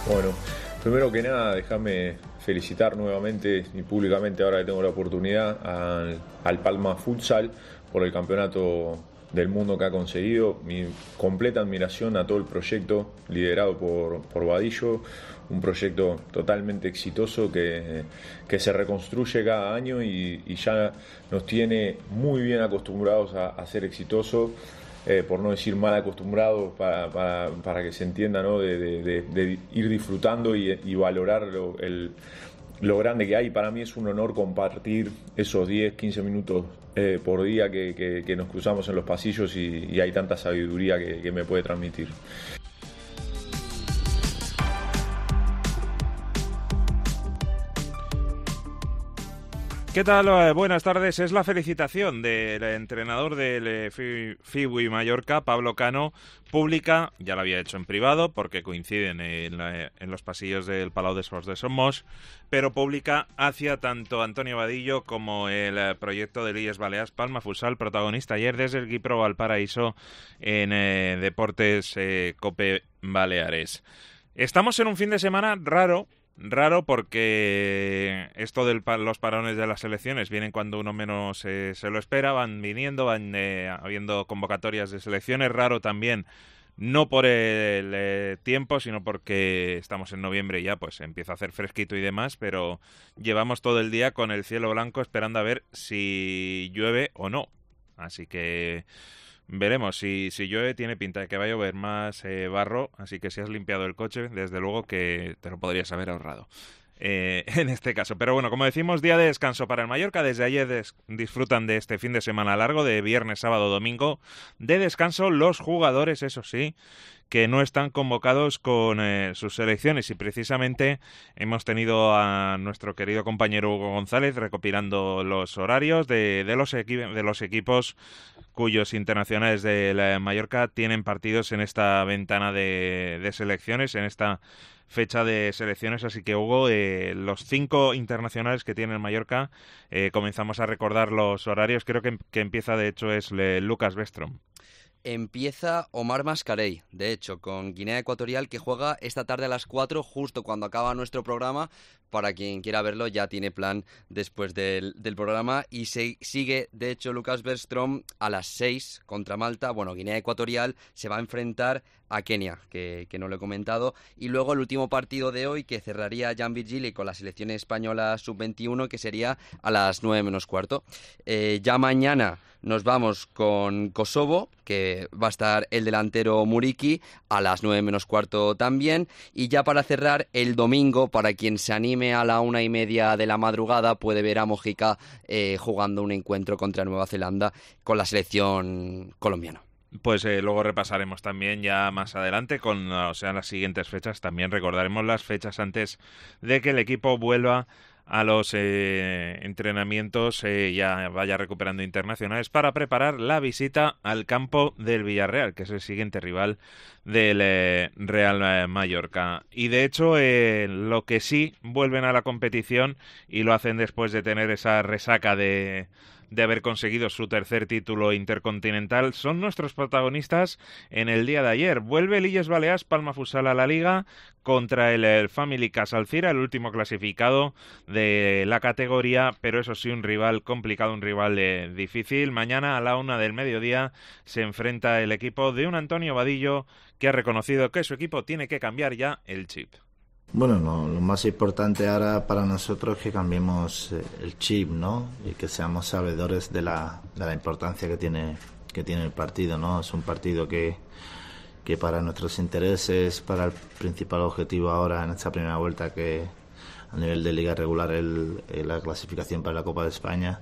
Bueno, primero que nada, déjame felicitar nuevamente y públicamente, ahora que tengo la oportunidad, al Palma Futsal por el campeonato del mundo que ha conseguido. Mi completa admiración a todo el proyecto liderado por Vadillo, un proyecto totalmente exitoso que se reconstruye cada año y ya nos tiene muy bien acostumbrados a ser exitosos. Por no decir mal acostumbrados, para que se entienda, ¿no? de ir disfrutando y valorar lo grande que hay. Para mí es un honor compartir esos 10, 15 minutos por día que nos cruzamos en los pasillos y hay tanta sabiduría que me puede transmitir. ¿Qué tal? Buenas tardes. Es la felicitación del entrenador del FIWI Mallorca, Pablo Cano, pública. Ya lo había hecho en privado porque coinciden en los pasillos del Palau de Esports de Somos, pero pública hacia tanto Antonio Vadillo como el proyecto de Illes Balears Palma Futsal, protagonista ayer desde el Guipro Valparaíso en Deportes Cope Baleares. Estamos en un fin de semana raro porque esto de los parones de las selecciones vienen cuando uno menos se lo espera, van viniendo, van habiendo convocatorias de selecciones. Raro también, no por el tiempo, sino porque estamos en noviembre y ya pues empieza a hacer fresquito y demás, pero llevamos todo el día con el cielo blanco esperando a ver si llueve o no. Así que veremos. Si llueve, tiene pinta de que va a llover más barro, así que si has limpiado el coche, desde luego que te lo podrías haber ahorrado en este caso. Pero bueno, como decimos, día de descanso para el Mallorca. Desde ayer disfrutan de este fin de semana largo, de viernes, sábado, domingo, de descanso los jugadores, eso sí, que no están convocados con sus selecciones, y precisamente hemos tenido a nuestro querido compañero Hugo González recopilando los horarios de los equipos cuyos internacionales de la Mallorca tienen partidos en esta ventana de selecciones, en esta fecha de selecciones. Así que, Hugo, los 5 internacionales que tiene el Mallorca, comenzamos a recordar los horarios. Creo que empieza, de hecho, es Lucas Westrom. Empieza Omar Mascarell, de hecho, con Guinea Ecuatorial, que juega esta tarde a las 4, justo cuando acaba nuestro programa. Para quien quiera verlo, ya tiene plan después del programa. Y sigue, de hecho, Lucas Bergström a las 6 contra Malta. Bueno, Guinea Ecuatorial se va a enfrentar a Kenia, que no lo he comentado. Y luego el último partido de hoy, que cerraría Jan Virgili con la selección española sub-21, que sería a las 9 menos cuarto. Ya mañana nos vamos con Kosovo, que va a estar el delantero Muriqi a las 9 menos cuarto también. Y ya para cerrar, el domingo, para quien se anime a la 1:30 de la madrugada, puede ver a Mojica jugando un encuentro contra Nueva Zelanda con la selección colombiana. Pues luego repasaremos también ya más adelante con las siguientes fechas. También recordaremos las fechas antes de que el equipo vuelva a los entrenamientos, ya vaya recuperando internacionales para preparar la visita al campo del Villarreal, que es el siguiente rival del Real Mallorca. Y de hecho, lo que sí vuelven a la competición, y lo hacen después de tener esa resaca de haber conseguido su tercer título intercontinental, son nuestros protagonistas en el día de ayer. Vuelve el Illes Balears Palma Futsal a la Liga contra el Family Cas Alcira, el último clasificado de la categoría, pero eso sí, un rival complicado, un rival difícil. Mañana a la 1 del mediodía se enfrenta el equipo de un Antonio Vadillo, que ha reconocido que su equipo tiene que cambiar ya el chip. Bueno, no, lo más importante ahora para nosotros es que cambiemos el chip, ¿no? Y que seamos sabedores de la importancia que tiene el partido, ¿no? Es un partido que para nuestros intereses, para el principal objetivo ahora en esta primera vuelta, que a nivel de liga regular la clasificación para la Copa de España,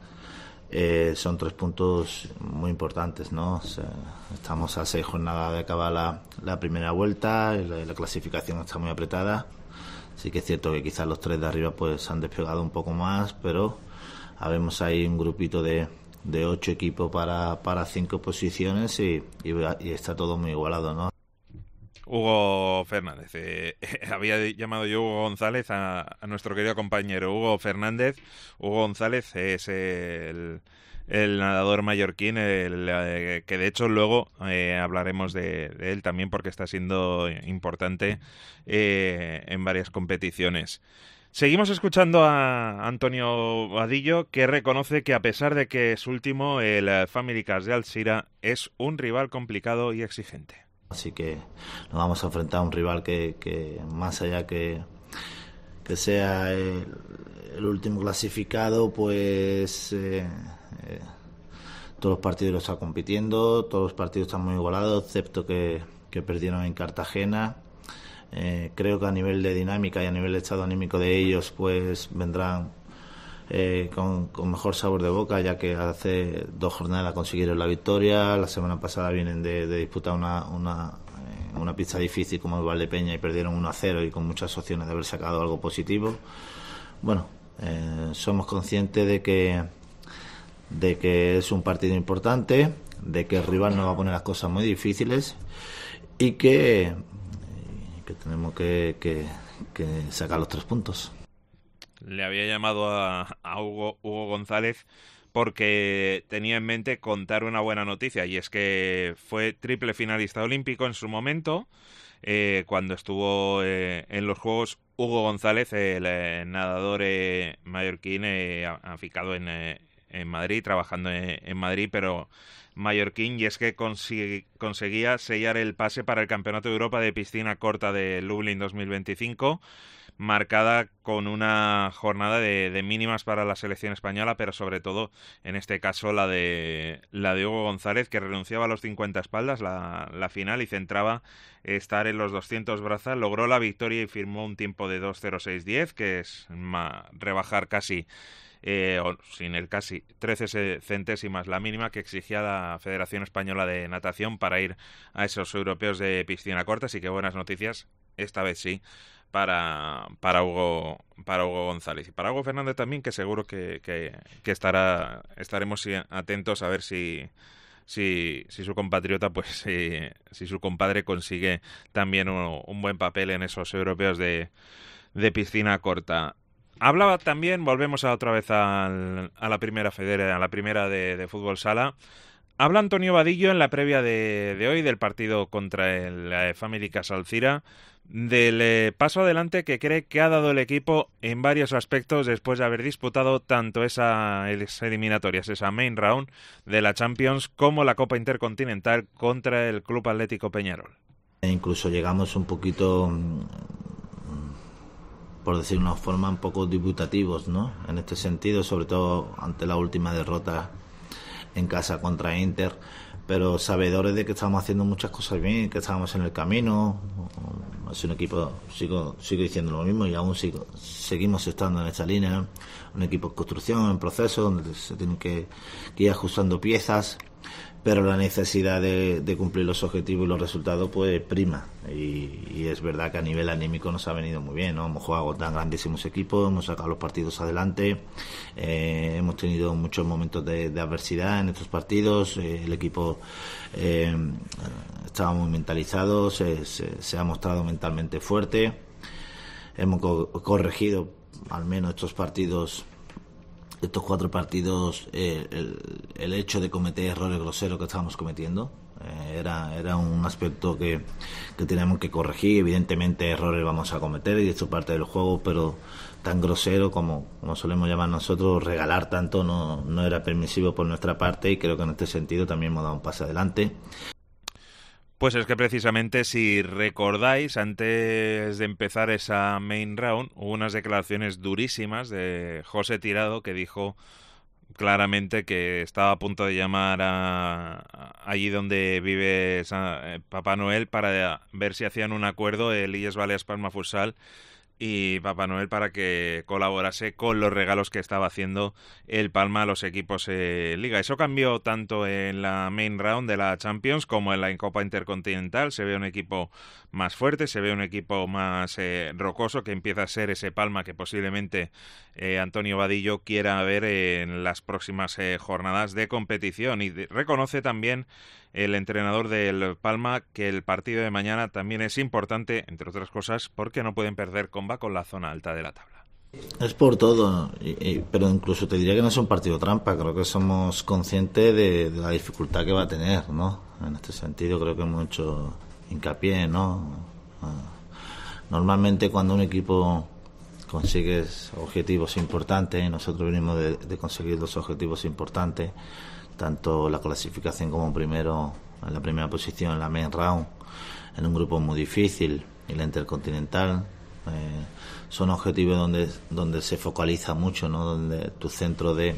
son 3 puntos muy importantes, ¿no? O sea, estamos a 6 jornadas de acabar la primera vuelta, la clasificación está muy apretada. Sí que es cierto que quizás los 3 de arriba pues han despegado un poco más, pero habemos ahí un grupito de 8 equipos para 5 posiciones y está todo muy igualado, ¿no? Hugo Fernández. Había llamado yo Hugo González a nuestro querido compañero Hugo Fernández. Hugo González es el nadador mallorquín, que de hecho luego hablaremos de él también porque está siendo importante en varias competiciones. Seguimos escuchando a Antonio Vadillo, que reconoce que a pesar de que es último, el Family Cars de Alzira es un rival complicado y exigente. Así que nos vamos a enfrentar a un rival que más allá que sea el último clasificado, pues todos los partidos los está compitiendo, todos los partidos están muy igualados, excepto que perdieron en Cartagena. Creo que a nivel de dinámica y a nivel de estado anímico de ellos, pues vendrán con mejor sabor de boca, ya que hace 2 jornadas consiguieron la victoria. La semana pasada vienen de disputar una pista difícil como el Valdepeña y perdieron 1-0 y con muchas opciones de haber sacado algo positivo. Bueno, somos conscientes de que es un partido importante, de que el rival nos va a poner las cosas muy difíciles y que tenemos que sacar los 3 puntos. Le había llamado a Hugo González porque tenía en mente contar una buena noticia, y es que fue triple finalista olímpico en su momento, cuando estuvo en los Juegos. Hugo González, el nadador mallorquín, aficado en Madrid, trabajando en Madrid, pero mallorquín, y es que conseguía sellar el pase para el Campeonato de Europa de Piscina Corta de Lublin 2025, marcada con una jornada de mínimas para la selección española, pero sobre todo, en este caso, la de Hugo González, que renunciaba a los 50 espaldas, la final, y centraba estar en los 200 brazas. Logró la victoria y firmó un tiempo de 2:06:10, que es rebajar casi sin el casi 13 centésimas la mínima que exigía la Federación Española de Natación para ir a esos europeos de piscina corta. Así que buenas noticias, esta vez sí, para Hugo González y para Hugo Fernández también, que seguro que estaremos atentos a ver si su compatriota, pues si su compadre consigue también un buen papel en esos europeos de piscina corta. Hablaba también, volvemos otra vez a la primera a la primera de fútbol sala. Habla Antonio Vadillo en la previa de hoy del partido contra el Family Cars Alzira, del paso adelante que cree que ha dado el equipo en varios aspectos después de haber disputado tanto esas eliminatorias, esa main round de la Champions, como la Copa Intercontinental contra el Club Atlético Peñarol. Incluso llegamos un poquito, por decir una forma, un poco dubitativos, ¿no? En este sentido, sobre todo ante la última derrota en casa contra Inter, pero sabedores de que estamos haciendo muchas cosas bien, que estábamos en el camino. Es un equipo, sigo diciendo lo mismo, y aún seguimos estando en esta línea, ¿no? Un equipo en construcción, en proceso, donde se tienen que ir ajustando piezas, pero la necesidad de cumplir los objetivos y los resultados pues prima, y es verdad que a nivel anímico nos ha venido muy bien, ¿no? Hemos jugado con grandísimos equipos, hemos sacado los partidos adelante, hemos tenido muchos momentos de adversidad en estos partidos, el equipo estaba muy mentalizado, se ha mostrado mentalmente fuerte, hemos corregido al menos estos 4 partidos, el hecho de cometer errores groseros que estábamos cometiendo. Era un aspecto que teníamos que corregir. Evidentemente errores vamos a cometer y esto es parte del juego, pero tan grosero como solemos llamar nosotros, regalar tanto no era permisivo por nuestra parte, y creo que en este sentido también hemos dado un paso adelante. Pues es que precisamente, si recordáis, antes de empezar esa main round, hubo unas declaraciones durísimas de José Tirado, que dijo claramente que estaba a punto de llamar allí donde vive Papá Noel para ver si hacían un acuerdo el Illes Balears Palma Futsal y Papá Noel para que colaborase con los regalos que estaba haciendo el Palma a los equipos Liga. Eso cambió tanto en la main round de la Champions como en la Copa Intercontinental. Se ve un equipo más fuerte, se ve un equipo más rocoso, que empieza a ser ese Palma que posiblemente Antonio Vadillo quiera ver en las próximas jornadas de competición. Y reconoce también el entrenador del Palma, que el partido de mañana también es importante, entre otras cosas, porque no pueden perder comba con la zona alta de la tabla. Es por todo, pero incluso te diría que no es un partido trampa. Creo que somos conscientes de la dificultad que va a tener, ¿no? En este sentido creo que hemos hecho hincapié, ¿no? Normalmente cuando un equipo consigue objetivos importantes, y nosotros venimos de conseguir dos objetivos importantes, tanto la clasificación como primero en la primera posición en la main round, en un grupo muy difícil, y la Intercontinental, son objetivos donde se focaliza mucho, ¿no? Donde tu centro de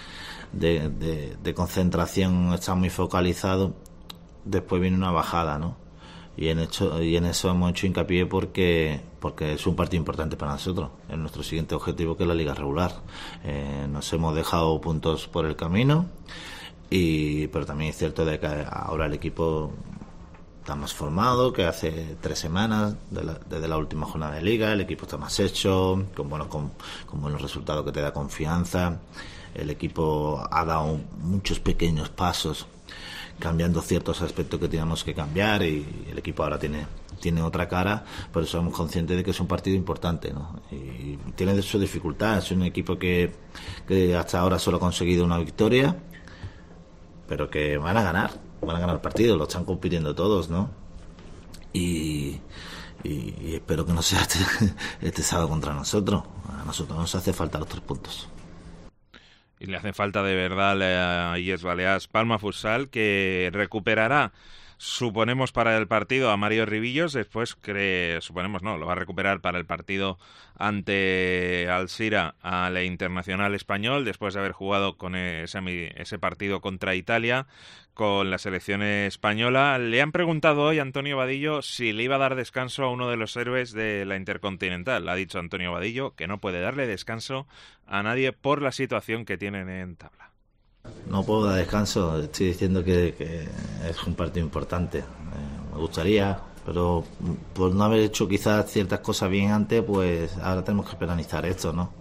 concentración está muy focalizado. Después viene una bajada, ¿no? Y en eso hemos hecho hincapié porque es un partido importante para nosotros. Es nuestro siguiente objetivo, que es la liga regular. Nos hemos dejado puntos por el camino, pero también es cierto de que ahora el equipo está más formado que hace 3 semanas desde la última jornada de liga. El equipo está más hecho, con buenos resultados que te da confianza. El equipo ha dado muchos pequeños pasos, cambiando ciertos aspectos que teníamos que cambiar, y el equipo ahora tiene otra cara, pero somos conscientes de que es un partido importante, ¿no? Y tiene su dificultad. Es un equipo que hasta ahora solo ha conseguido una victoria, pero que van a ganar el partido, lo están compitiendo todos, ¿no? Y espero que no sea este sábado contra nosotros. A nosotros nos hace falta los 3 puntos. Y le hace falta de verdad a IES Balears Palma Futsal, que recuperará, suponemos, para el partido a Mario Ribillos. Después lo va a recuperar para el partido ante Alzira al Internacional Español, después de haber jugado con ese partido contra Italia con la selección española. Le han preguntado hoy a Antonio Vadillo si le iba a dar descanso a uno de los héroes de la Intercontinental. Ha dicho Antonio Vadillo que no puede darle descanso a nadie por la situación que tienen en tabla. No puedo dar descanso, estoy diciendo que es un partido importante. Me gustaría, pero por no haber hecho quizás ciertas cosas bien antes, pues ahora tenemos que penalizar esto, ¿no?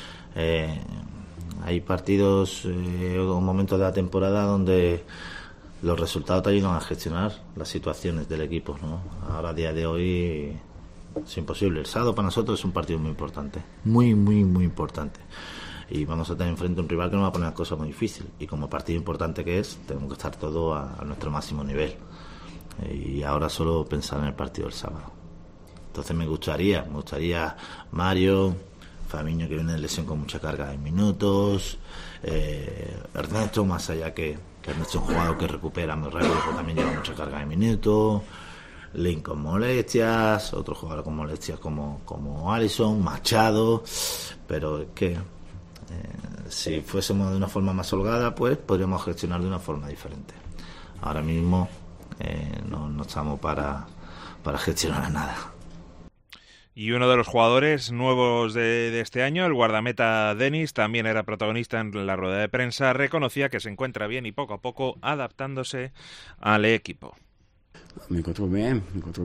Hay partidos o momentos de la temporada donde los resultados te ayudan a gestionar las situaciones del equipo, ¿no? Ahora, a día de hoy, es imposible. El sábado para nosotros es un partido muy importante, muy, muy, muy importante. Y vamos a tener enfrente un rival que nos va a poner las cosas muy difíciles. Y como partido importante que es, tenemos que estar todos a nuestro máximo nivel. Y ahora solo pensar en el partido del sábado. Entonces me gustaría Mario, Famiño, que viene de lesión con mucha carga de minutos, Ernesto, más allá que Ernesto es un jugador que recupera muy rápido, pero también lleva mucha carga de minutos, Link con molestias, otro jugador con molestias como Alisson, Machado, pero es que si fuésemos de una forma más holgada, pues podríamos gestionar de una forma diferente. Ahora mismo no estamos para gestionar nada. Y uno de los jugadores nuevos de este año, el guardameta Denis, también era protagonista en la rueda de prensa. Reconocía que se encuentra bien y poco a poco adaptándose al equipo. Me encuentro bien.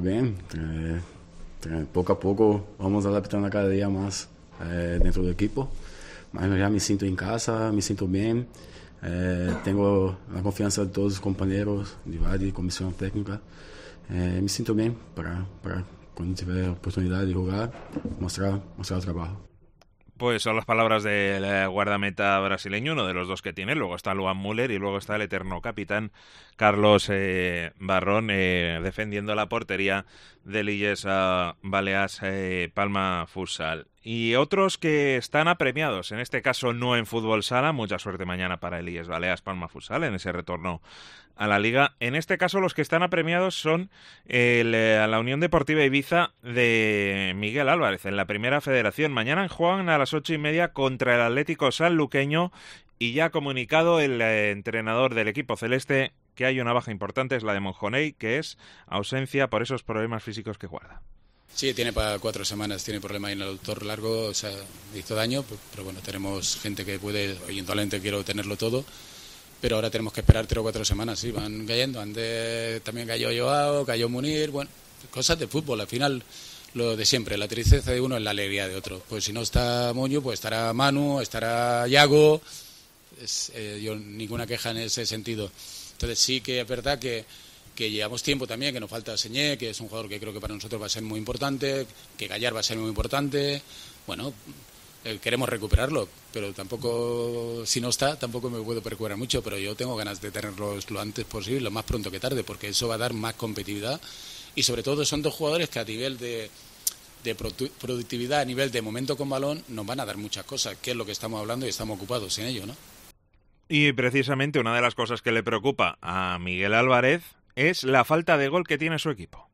Poco a poco vamos adaptando cada día más dentro del equipo. Mas ya me siento en casa, me siento bien. Tengo la confianza de todos los compañeros de VADI, comisión técnica. Me siento bien para cuando tiver oportunidad de jugar, mostrar el trabajo. Pues son las palabras del guardameta brasileño, uno de los dos que tiene. Luego está Luan Müller y luego está el eterno capitán Carlos Barrón defendiendo la portería del IES Balears Palma Futsal. Y otros que están apremiados, en este caso no en fútbol sala, mucha suerte mañana para el IES Balears Palma Futsal en ese retorno a la liga. En este caso los que están apremiados son la Unión Deportiva Ibiza de Miguel Álvarez en la Primera Federación. Mañana juegan a las 8:30 contra el Atlético Sanluqueño y ya ha comunicado el entrenador del equipo celeste que hay una baja importante, es la de Monjoney, que es ausencia por esos problemas físicos que guarda. Sí, tiene para 4 semanas, tiene problema en el aductor largo, o sea, hizo daño, pero bueno, tenemos gente que puede, eventualmente quiero tenerlo todo, pero ahora tenemos que esperar 3 o 4 semanas, sí, van cayendo, también cayó Joao, cayó Munir, bueno, cosas de fútbol, al final lo de siempre, la tristeza de uno es la alegría de otro, pues si no está Moño, pues estará Manu, estará Yago, yo ninguna queja en ese sentido. Entonces sí que es verdad que llevamos tiempo también, que nos falta Señé, que es un jugador que creo que para nosotros va a ser muy importante, que Gallar va a ser muy importante. Bueno, queremos recuperarlo, pero tampoco, si no está, tampoco me puedo recuperar mucho, pero yo tengo ganas de tenerlos lo antes posible, lo más pronto que tarde, porque eso va a dar más competitividad y sobre todo son dos jugadores que a nivel de productividad, a nivel de momento con balón, nos van a dar muchas cosas, que es lo que estamos hablando y estamos ocupados en ello, ¿no? Y precisamente una de las cosas que le preocupa a Miguel Álvarez es la falta de gol que tiene su equipo.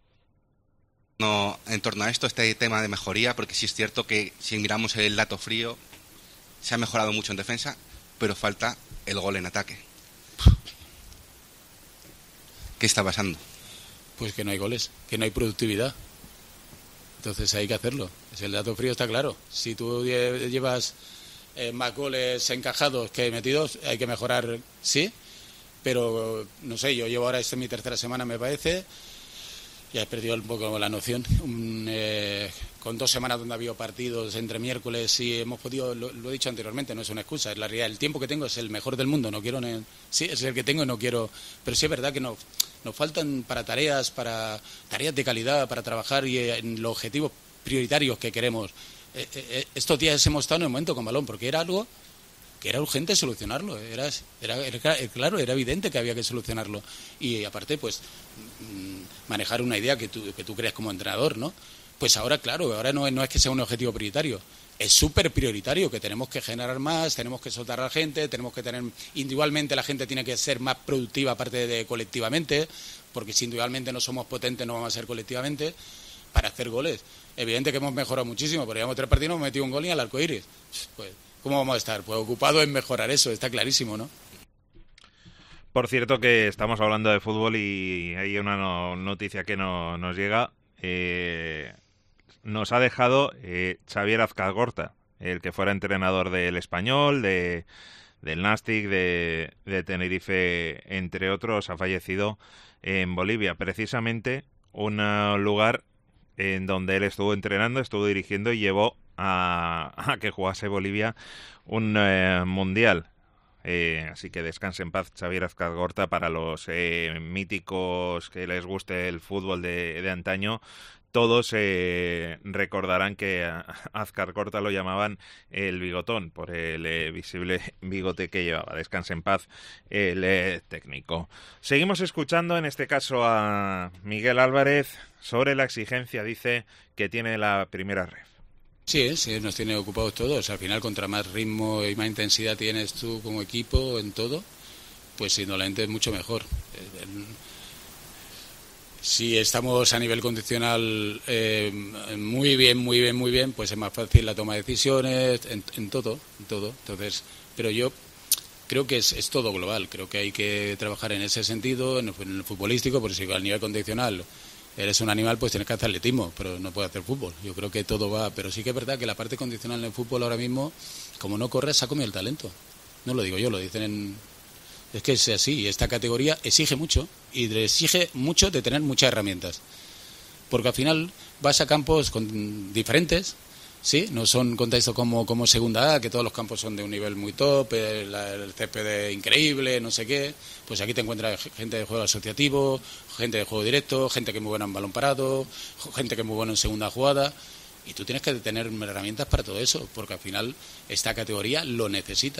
No, en torno a esto, este tema de mejoría, porque sí es cierto que si miramos el dato frío, se ha mejorado mucho en defensa, pero falta el gol en ataque. ¿Qué está pasando? Pues que no hay goles, que no hay productividad. Entonces hay que hacerlo. El dato frío está claro. Si tú llevas más goles encajados que metidos, hay que mejorar, sí. Pero, no sé, yo llevo ahora, esta es mi tercera semana, me parece. Ya he perdido un poco la noción. Con 2 semanas donde ha habido partidos entre miércoles y hemos podido, lo he dicho anteriormente, no es una excusa, es la realidad. El tiempo que tengo es el mejor del mundo, no quiero, sí, es el que tengo y no quiero, pero sí es verdad que nos faltan para tareas de calidad, para trabajar y en los objetivos prioritarios que queremos. Estos días hemos estado en el momento con balón, porque era algo que era urgente solucionarlo, era claro, era evidente que había que solucionarlo. Y aparte, pues, manejar una idea que tú creas como entrenador, ¿no? Pues ahora, claro, ahora no es que sea un objetivo prioritario, es súper prioritario, que tenemos que generar más, tenemos que soltar a la gente, tenemos que tener, individualmente la gente tiene que ser más productiva aparte de colectivamente, porque si individualmente no somos potentes no vamos a ser colectivamente, para hacer goles. Evidente que hemos mejorado muchísimo, pero llevamos 3 partidos, hemos metido un gol y al arco iris. Pues, ¿cómo vamos a estar? Pues ocupados en mejorar eso, está clarísimo, ¿no? Por cierto que estamos hablando de fútbol y hay una noticia que nos llega. Nos ha dejado Xavier Azcargorta, el que fuera entrenador del Español, del Nastic, de Tenerife, entre otros, ha fallecido en Bolivia. Precisamente un lugar en donde él estuvo entrenando, estuvo dirigiendo y llevó a que jugase Bolivia un mundial. Así que descanse en paz Xavier Azcargorta. Para los míticos que les guste el fútbol de antaño, todos recordarán que a Azcargorta lo llamaban el bigotón por el visible bigote que llevaba. Descanse en paz el técnico. Seguimos escuchando en este caso a Miguel Álvarez sobre la exigencia, dice, que tiene la primera ref. Sí, nos tiene ocupados todos. Al final, contra más ritmo y más intensidad tienes tú como equipo en todo, pues indudablemente es mucho mejor. Si estamos a nivel condicional muy bien, pues es más fácil la toma de decisiones, en todo. Entonces, pero yo creo que es todo global. Creo que hay que trabajar en ese sentido, en el futbolístico, porque si a nivel condicional eres un animal, pues tienes que hacer atletismo, pero no puedes hacer fútbol. Yo creo que todo va, pero sí que es verdad que la parte condicional en el fútbol ahora mismo, como no corres, se ha comido el talento. No lo digo yo, lo dicen es que es así. Esta categoría exige mucho y exige mucho de tener muchas herramientas, porque al final vas a campos diferentes. Sí, no son contextos como Segunda A, que todos los campos son de un nivel muy top, el césped increíble, no sé qué. Pues aquí te encuentras gente de juego asociativo, gente de juego directo, gente que es muy buena en balón parado, gente que es muy buena en segunda jugada. Y tú tienes que tener herramientas para todo eso, porque al final esta categoría lo necesita.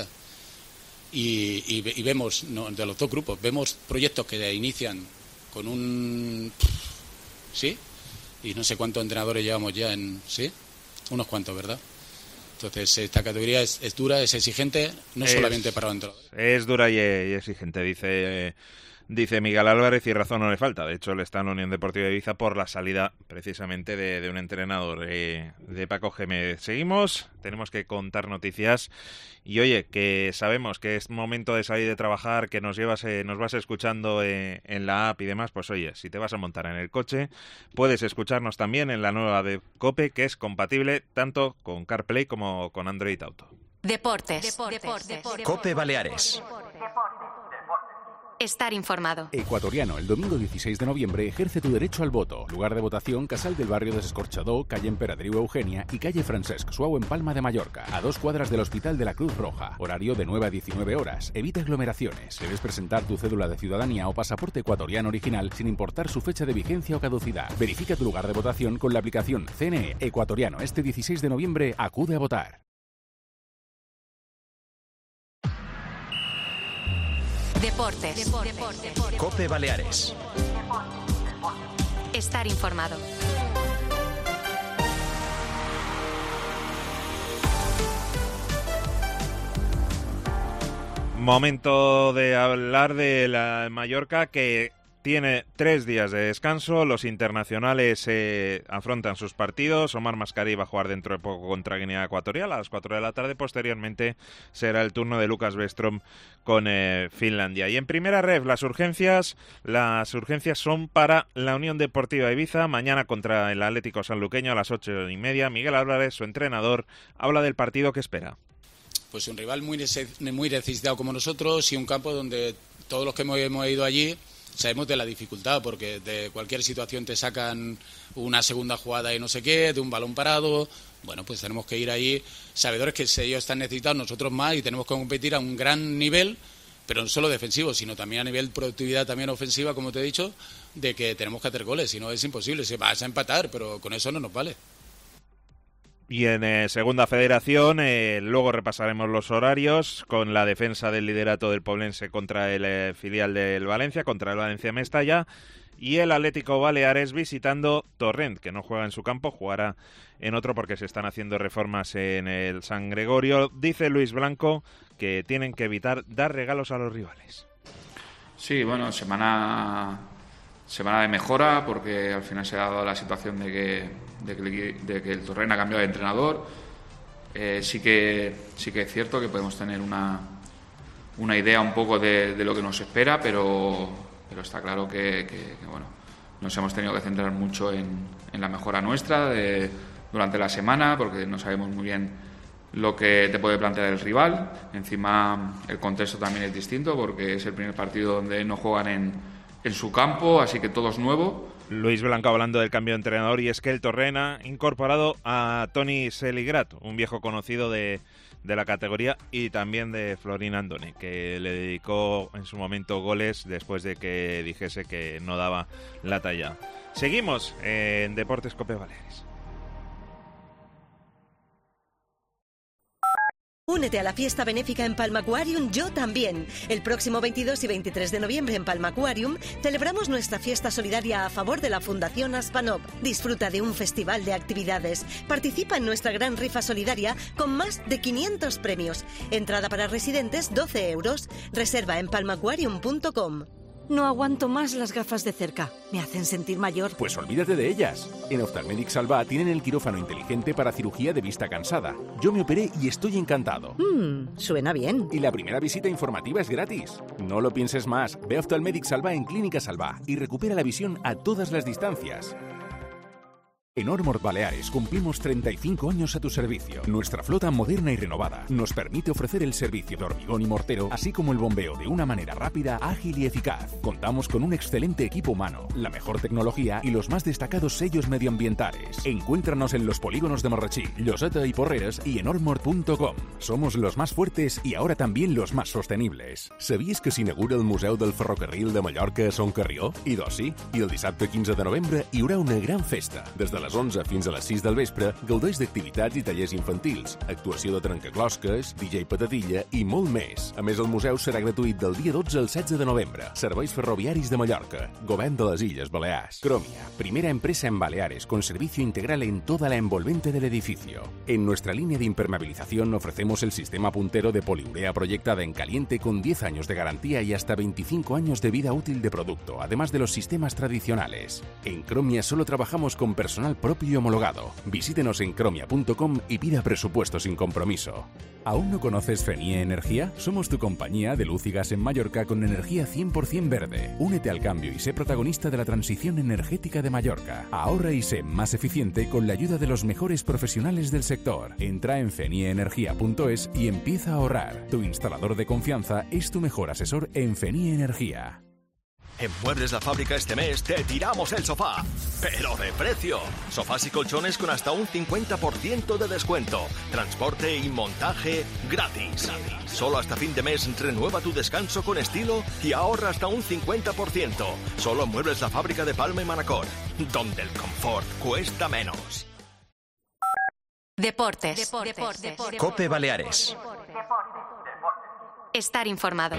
Y vemos, ¿no?, de los dos grupos, vemos proyectos que inician con un... ¿Sí? Y no sé cuántos entrenadores llevamos ya en... ¿Sí? Unos cuantos, ¿verdad? Entonces, esta categoría es dura, es exigente, no solamente para los entrenadores. Es dura y exigente, dice Miguel Álvarez, y razón no le falta. De hecho, él está en la Unión Deportiva de Ibiza por la salida, precisamente, de un entrenador, de Paco Gémez. Seguimos, tenemos que contar noticias. Y oye, que sabemos que es momento de salir de trabajar, que nos vas escuchando en la app y demás, pues oye, si te vas a montar en el coche, puedes escucharnos también en la nueva de COPE, que es compatible tanto con CarPlay como con Android Auto. Deportes. COPE Baleares. Estar informado. Ecuatoriano, el domingo 16 de noviembre ejerce tu derecho al voto. Lugar de votación, Casal del Barrio de Escorchador, calle Emperadriu Eugenia y calle Francesc Suau en Palma de Mallorca, a 2 cuadras del Hospital de la Cruz Roja. Horario de 9 a 19 horas. Evita aglomeraciones. Debes presentar tu cédula de ciudadanía o pasaporte ecuatoriano original sin importar su fecha de vigencia o caducidad. Verifica tu lugar de votación con la aplicación CNE Ecuatoriano. Este 16 de noviembre acude a votar. Deportes. COPE Baleares. Estar informado. Momento de hablar de la Mallorca, que tiene 3 días de descanso. Los internacionales afrontan sus partidos. Omar Mascarell va a jugar dentro de poco contra Guinea Ecuatorial a las 4 de la tarde. Posteriormente será el turno de Lucas Westrom con Finlandia. Y en primera ref, las urgencias son para la Unión Deportiva Ibiza. Mañana contra el Atlético Sanluqueño a las 8:30. Miguel Álvarez, su entrenador, habla del partido que espera. Pues un rival muy necesitado como nosotros y un campo donde todos los que hemos ido allí sabemos de la dificultad, porque de cualquier situación te sacan una segunda jugada y no sé qué, de un balón parado. Bueno, pues tenemos que ir ahí sabedores que ellos están necesitados, nosotros más, y tenemos que competir a un gran nivel, pero no solo defensivo, sino también a nivel productividad, también ofensiva, como te he dicho, de que tenemos que hacer goles, si no es imposible. Si vas a empatar, pero con eso no nos vale. Y en Segunda Federación, luego repasaremos los horarios con la defensa del liderato del Poblense contra el filial del Valencia, contra el Valencia Mestalla, y el Atlético Baleares visitando Torrent, que no juega en su campo, jugará en otro porque se están haciendo reformas en el San Gregorio. Dice Luis Blanco que tienen que evitar dar regalos a los rivales. Sí, bueno, semana de mejora, porque al final se ha dado la situación de que el Torrent ha cambiado de entrenador. Sí que es cierto que podemos tener una idea un poco de lo que nos espera, pero está claro que bueno, nos hemos tenido que centrar mucho en la mejora nuestra durante la semana, porque no sabemos muy bien lo que te puede plantear el rival. Encima el contexto también es distinto, porque es el primer partido donde no juegan en su campo, así que todo es nuevo. Luis Blanco hablando del cambio de entrenador, y es que el Torrent ha incorporado a Toni Seligrato, un viejo conocido de la categoría, y también de Florin Andone, que le dedicó en su momento goles después de que dijese que no daba la talla. Seguimos en Deportes COPE Baleares. Únete a la fiesta benéfica en Palma Aquarium, yo también. El próximo 22 y 23 de noviembre en Palma Aquarium celebramos nuestra fiesta solidaria a favor de la Fundación Aspanov. Disfruta de un festival de actividades. Participa en nuestra gran rifa solidaria con más de 500 premios. Entrada para residentes 12 euros. Reserva en palmaquarium.com. No aguanto más las gafas de cerca. Me hacen sentir mayor. Pues olvídate de ellas. En Ophthalmedic Salva tienen el quirófano inteligente para cirugía de vista cansada. Yo me operé y estoy encantado. Suena bien. Y la primera visita informativa es gratis. No lo pienses más. Ve a Ophthalmedic Salva en Clínica Salva y recupera la visión a todas las distancias. En Ormord Baleares cumplimos 35 años a tu servicio. Nuestra flota moderna y renovada nos permite ofrecer el servicio de hormigón y mortero, así como el bombeo de una manera rápida, ágil y eficaz. Contamos con un excelente equipo humano, la mejor tecnología y los más destacados sellos medioambientales. Encuéntranos en los polígonos de Morratxí, Lloseta y Porreres y en ormord.com. Somos los más fuertes y ahora también los más sostenibles. ¿Sabies que s'inaugura el Museu del Ferrocarril de Mallorca a Son Carrió? I doncs sí, i el dissabte 15 de novembre hi haurà una gran festa. Des de les 11 fins a les 6 del vespre, gaudeix d'activitats i tallers infantils, actuació de trencaclosques, DJ Patatilla i molt més. A més, el museu serà gratuït del dia 12 al 16 de novembre. Serveis ferroviaris de Mallorca, Govern de les Illes Balears. Cromia, primera empresa en Baleares con servicio integral en toda la envolvente del edificio. En nuestra línea de impermeabilización ofrecemos el sistema puntero de poliurea proyectada en caliente con 10 años de garantía y hasta 25 años de vida útil de producto, además de los sistemas tradicionales. En Cromia solo trabajamos con personal propio y homologado. Visítenos en cromia.com y pida presupuesto sin compromiso. ¿Aún no conoces Fenie Energía? Somos tu compañía de luz y gas en Mallorca con energía 100% verde. Únete al cambio y sé protagonista de la transición energética de Mallorca. Ahorra y sé más eficiente con la ayuda de los mejores profesionales del sector. Entra en fenieenergia.es y empieza a ahorrar. Tu instalador de confianza es tu mejor asesor en Fenie Energía. En Muebles La Fábrica este mes te tiramos el sofá, pero de precio. Sofás y colchones con hasta un 50% de descuento. Transporte y montaje gratis. Solo hasta fin de mes renueva tu descanso con estilo y ahorra hasta un 50%. Solo en Muebles La Fábrica de Palma y Manacor, donde el confort cuesta menos. Deportes. Cope Baleares. Estar informado.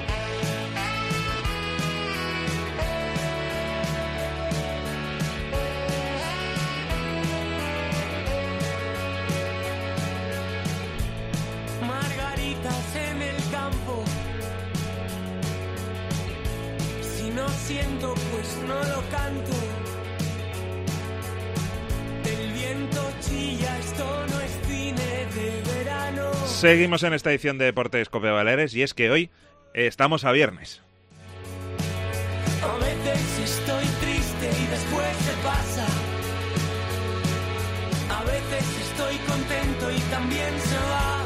Margaritas en el campo. Si no siento, pues no lo canto. El viento chilla, esto no es cine de verano. Seguimos en esta edición de Deportes Cope Baleares y es que hoy estamos a viernes. A veces estoy triste y después se pasa. A veces estoy contento y también se va.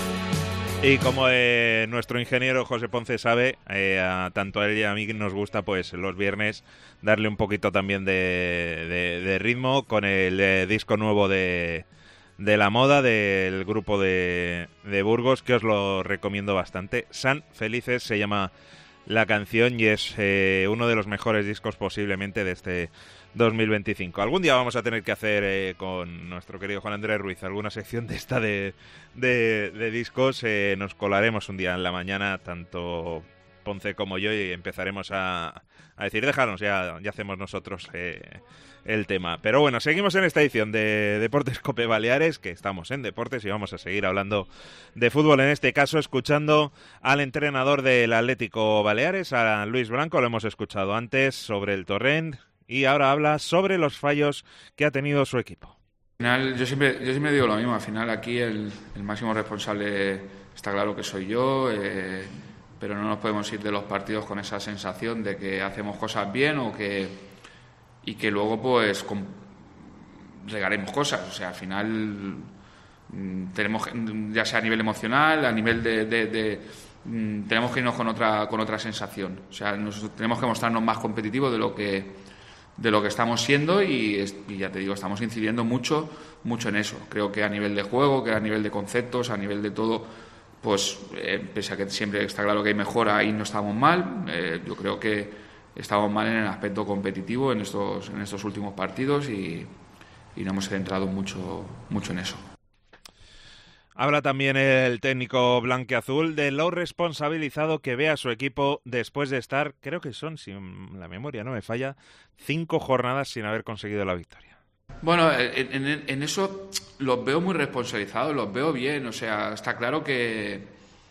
Y como nuestro ingeniero José Ponce sabe, tanto a él y a mí nos gusta pues los viernes darle un poquito también de ritmo con el disco nuevo de la moda del grupo de Burgos, que os lo recomiendo bastante. San Felices se llama la canción y es uno de los mejores discos posiblemente de este 2025. Algún día vamos a tener que hacer con nuestro querido Juan Andrés Ruiz alguna sección de esta de discos. Nos colaremos un día en la mañana, tanto Ponce como yo, y empezaremos a decir, déjanos, ya hacemos nosotros el tema. Pero bueno, seguimos en esta edición de Deportes Cope Baleares, que estamos en deportes y vamos a seguir hablando de fútbol, en este caso escuchando al entrenador del Atlético Baleares, a Luis Blanco. Lo hemos escuchado antes sobre el Torrent y ahora habla sobre los fallos que ha tenido su equipo. Al final, yo siempre digo lo mismo. Al final aquí el máximo responsable está claro que soy yo, pero no nos podemos ir de los partidos con esa sensación de que hacemos cosas bien y que luego pues regaremos cosas. O sea, al final tenemos, ya sea a nivel emocional, a nivel tenemos que irnos con otra sensación. O sea, tenemos que mostrarnos más competitivos de lo que estamos siendo y ya te digo, estamos incidiendo mucho en eso. Creo que a nivel de juego, que a nivel de conceptos, a nivel de todo, pues pese a que siempre está claro que hay mejora y no estamos mal, yo creo que estamos mal en el aspecto competitivo en estos últimos partidos y no hemos centrado mucho en eso. Habla también el técnico blanquiazul de lo responsabilizado que ve a su equipo después de estar, creo que son, si la memoria no me falla, 5 jornadas sin haber conseguido la victoria. Bueno, en eso los veo muy responsabilizados, los veo bien. O sea, está claro que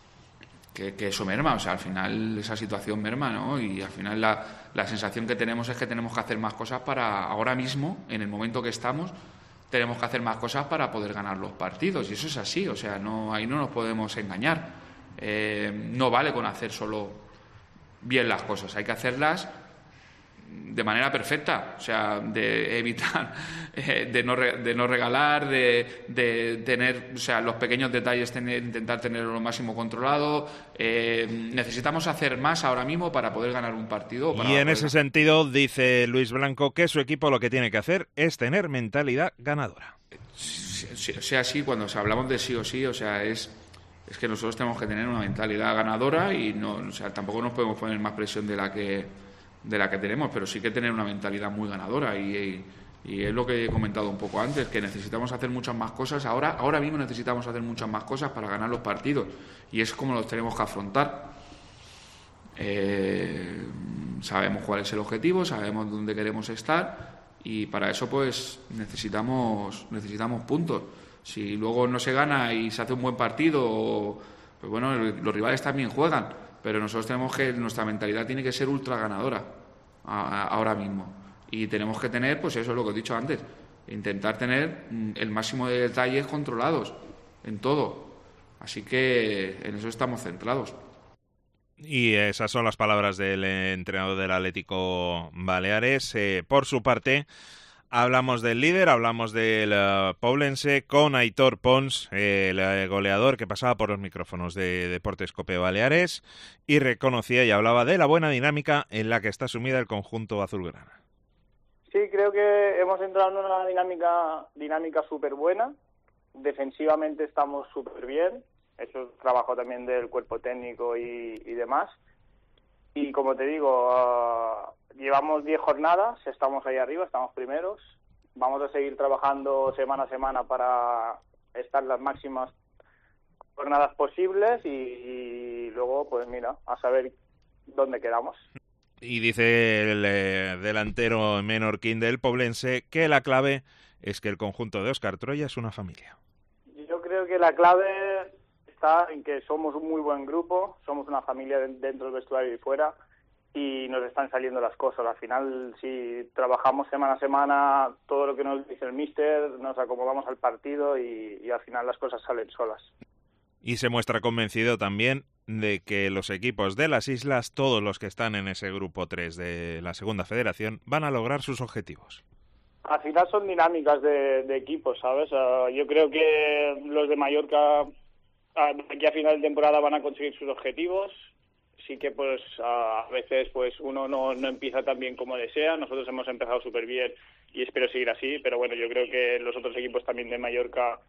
eso merma. O sea, al final esa situación merma, ¿no? Y al final la sensación que tenemos es que tenemos que hacer más cosas para ahora mismo, en el momento que estamos, tenemos que hacer más cosas para poder ganar los partidos, y eso es así. O sea, ahí no nos podemos engañar. No vale con hacer solo bien las cosas, hay que hacerlas de manera perfecta. O sea, de evitar, de no regalar, de tener, o sea, los pequeños detalles, intentar tenerlo lo máximo controlado. Necesitamos hacer más ahora mismo para poder ganar un partido. Y en ese sentido dice Luis Blanco que su equipo lo que tiene que hacer es tener mentalidad ganadora. O sea, sí, cuando hablamos de sí o sí, o sea, es que nosotros tenemos que tener una mentalidad ganadora y no, o sea, tampoco nos podemos poner más presión de la que tenemos, pero sí que tener una mentalidad muy ganadora y es lo que he comentado un poco antes, que necesitamos hacer muchas más cosas. Ahora mismo necesitamos hacer muchas más cosas para ganar los partidos y es como los tenemos que afrontar. Sabemos cuál es el objetivo, sabemos dónde queremos estar y para eso pues necesitamos puntos. Si luego no se gana y se hace un buen partido, pues bueno, los rivales también juegan, pero nosotros tenemos que, nuestra mentalidad tiene que ser ultra ganadora ahora mismo y tenemos que tener, pues eso es lo que he dicho antes, intentar tener el máximo de detalles controlados en todo. Así que en eso estamos centrados. Y esas son las palabras del entrenador del Atlético Baleares. Por su parte, hablamos del líder, hablamos del Poblense con Aitor Pons, el goleador que pasaba por los micrófonos de Deportes Cope Baleares y reconocía y hablaba de la buena dinámica en la que está sumida el conjunto azulgrana. Sí, creo que hemos entrado en una dinámica súper buena. Defensivamente estamos súper bien. Eso es trabajo también del cuerpo técnico y demás. Y como te digo, llevamos 10 jornadas, estamos ahí arriba, estamos primeros. Vamos a seguir trabajando semana a semana para estar las máximas jornadas posibles y luego, pues mira, a saber dónde quedamos. Y dice el delantero menorquín del Poblense que la clave es que el conjunto de Óscar Troya es una familia. Yo creo que la clave está en que somos un muy buen grupo, somos una familia dentro del vestuario y fuera, y nos están saliendo las cosas. Al final, si trabajamos semana a semana todo lo que nos dice el míster, nos acomodamos al partido y al final las cosas salen solas. Y se muestra convencido también de que los equipos de las islas, todos los que están en ese grupo 3 de la Segunda Federación, van a lograr sus objetivos. Al final son dinámicas de equipos, ¿sabes? Yo creo que los de Mallorca aquí a final de temporada van a conseguir sus objetivos. Sí que pues a veces pues uno no empieza tan bien como desea. Nosotros hemos empezado súper bien y espero seguir así, pero bueno, yo creo que los otros equipos también de Mallorca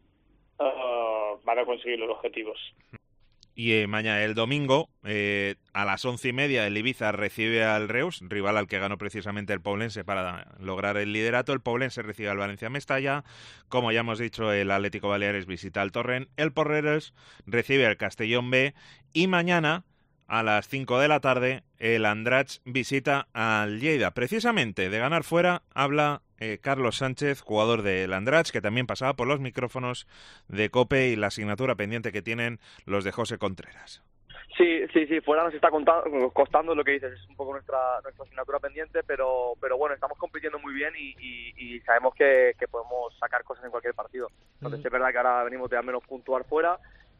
van a conseguir los objetivos. Y mañana, el domingo, a las 11:30, el Ibiza recibe al Reus, rival al que ganó precisamente el Poblense para lograr el liderato. El Poblense recibe al Valencia Mestalla. Como ya hemos dicho, el Atlético Baleares visita al Torrent. El Porreres recibe al Castellón B. Y mañana, a las 5 de la tarde, el Andratx visita al Lleida. Precisamente de ganar fuera habla Carlos Sánchez, jugador del Andratx, que también pasaba por los micrófonos de COPE y la asignatura pendiente que tienen los de José Contreras. Sí, fuera nos está costando lo que dices, es un poco nuestra asignatura pendiente, pero bueno, estamos compitiendo muy bien y sabemos que podemos sacar cosas en cualquier partido. Entonces es verdad que ahora venimos de al menos puntuar fuera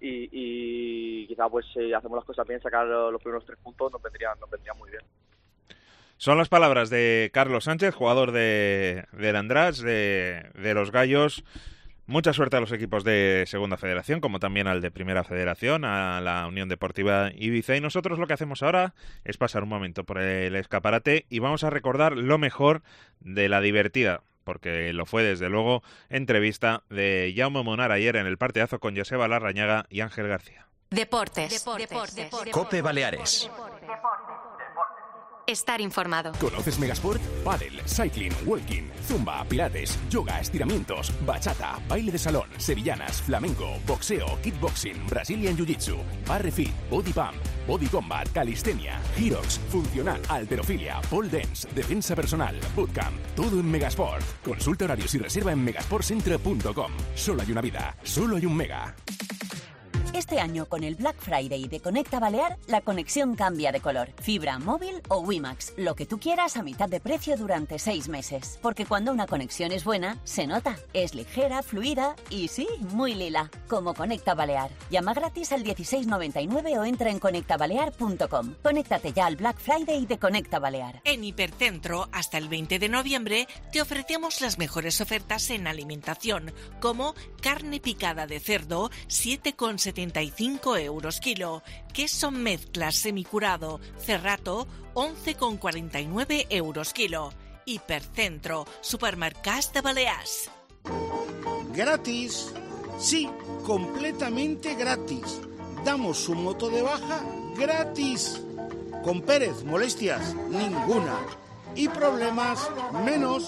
y quizá pues si hacemos las cosas bien, sacar los primeros 3 puntos nos vendría muy bien. Son las palabras de Carlos Sánchez, jugador del Andratx, de los Gallos. Mucha suerte a los equipos de Segunda Federación, como también al de Primera Federación, a la Unión Deportiva Ibiza. Y nosotros lo que hacemos ahora es pasar un momento por el escaparate y vamos a recordar lo mejor de la divertida, porque lo fue desde luego, entrevista de Jaume Monar ayer en el partidazo con Joseba Larrañaga y Ángel García. Deportes. Cope Baleares. Estar informado. ¿Conoces Megasport? Pádel, cycling, walking, zumba, pilates, yoga, estiramientos, bachata, baile de salón, sevillanas, flamenco, boxeo, kickboxing, Brazilian Jiu-Jitsu, barre fit, body pump, body combat, calistenia, girox, funcional, halterofilia, pole dance, defensa personal, bootcamp, todo en Megasport. Consulta horarios y reserva en megasportcentre.com. Solo hay una vida, solo hay un Mega. Este año, con el Black Friday de Conecta Balear, la conexión cambia de color. Fibra, móvil o WiMAX, lo que tú quieras a mitad de precio durante 6 meses. Porque cuando una conexión es buena, se nota. Es ligera, fluida y sí, muy lila. Como Conecta Balear. Llama gratis al 1699 o entra en conectabalear.com. Conéctate ya al Black Friday de Conecta Balear. En Hipercentro, hasta el 20 de noviembre, te ofrecemos las mejores ofertas en alimentación, como carne picada de cerdo, 7,75 € kilo, queso mezcla semicurado, Cerrato, 11,49 € kilo. Hipercentro, supermercats de Balears. Gratis, sí, completamente gratis. Damos su moto de baja gratis. Con Pérez, molestias ninguna. Y problemas menos.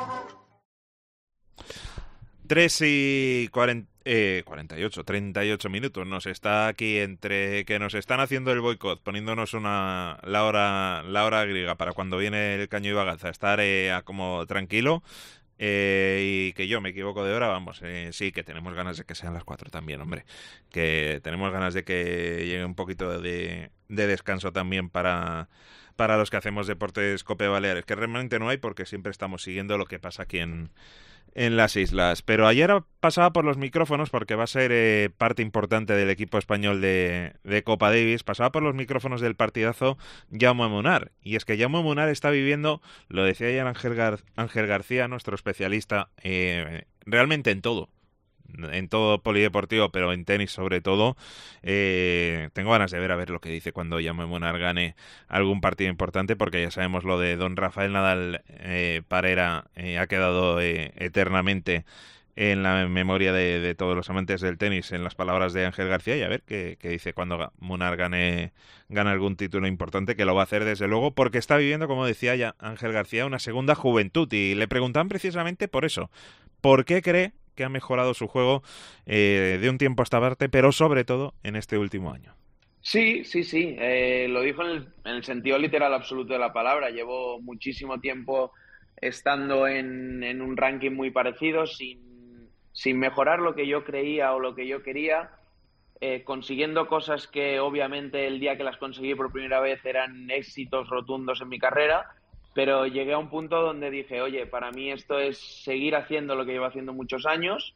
38 minutos. Nos está aquí entre que nos están haciendo el boicot, poniéndonos la hora griega para cuando viene el Caño y Bagaza, estar como tranquilo, y que yo me equivoco de hora, vamos, sí, que tenemos ganas de que sean las 4 también, hombre, que tenemos ganas de que llegue un poquito de descanso también para los que hacemos Deportes Cope Baleares, que realmente no hay porque siempre estamos siguiendo lo que pasa aquí en en las islas. Pero ayer pasaba por los micrófonos, porque va a ser parte importante del equipo español de Copa Davis, pasaba por los micrófonos del partidazo Jaume Munar. Y es que Jaume Munar está viviendo, lo decía ayer Ángel García, nuestro especialista, realmente en todo polideportivo, pero en tenis sobre todo. Tengo ganas de ver a ver lo que dice cuando Jaume Munar gane algún partido importante, porque ya sabemos lo de don Rafael Nadal Parera ha quedado eternamente en la memoria de todos los amantes del tenis, en las palabras de Ángel García, y a ver qué dice cuando Munar gane algún título importante, que lo va a hacer desde luego, porque está viviendo, como decía ya Ángel García, una segunda juventud, y le preguntaban precisamente por eso, ¿por qué cree que ha mejorado su juego de un tiempo a esta parte, pero sobre todo en este último año? Sí. Lo dijo en el sentido literal absoluto de la palabra. Llevo muchísimo tiempo estando en un ranking muy parecido, sin mejorar lo que yo creía o lo que yo quería, consiguiendo cosas que obviamente el día que las conseguí por primera vez eran éxitos rotundos en mi carrera, pero llegué a un punto donde dije, oye, para mí esto es seguir haciendo lo que llevo haciendo muchos años,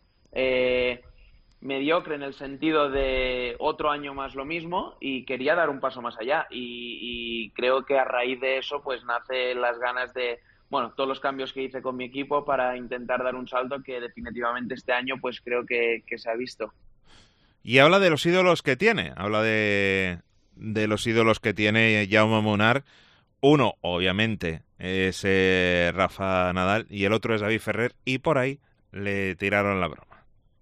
mediocre en el sentido de otro año más lo mismo, y quería dar un paso más allá, y creo que a raíz de eso pues nacen las ganas de, todos los cambios que hice con mi equipo para intentar dar un salto que definitivamente este año pues creo que se ha visto. Y habla de los ídolos que tiene, de los ídolos que tiene Jaume Munar. Uno, obviamente, es Rafa Nadal, y el otro es David Ferrer, y por ahí le tiraron la broma.